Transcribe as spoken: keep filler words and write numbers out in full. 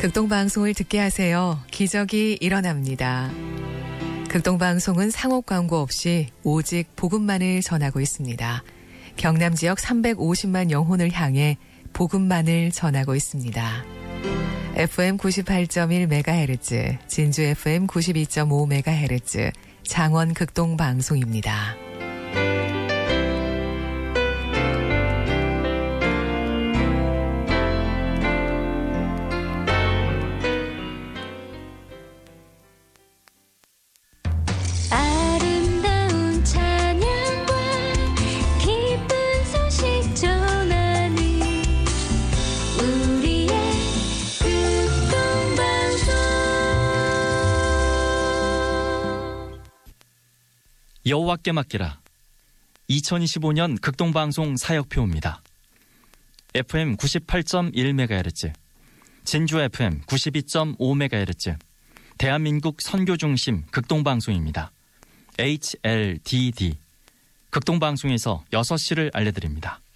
극동방송을 듣게 하세요. 기적이 일어납니다. 극동방송은 상업 광고 없이 오직 복음만을 전하고 있습니다. 경남 지역 삼백오십만 영혼을 향해 복음만을 전하고 있습니다. 에프엠 구십팔 점 일 메가헤르츠, 진주 에프엠 구십이 점 오 메가헤르츠, 장원 극동방송입니다. 여호와께 맡기라. 이천이십오 년 극동방송 사역표입니다. 에프엠 구십팔 점 일 메가헤르츠, 진주 에프엠 구십이 점 오 메가헤르츠, 대한민국 선교중심 극동방송입니다. 에이치엘디디, 극동방송에서 여섯 시를 알려드립니다.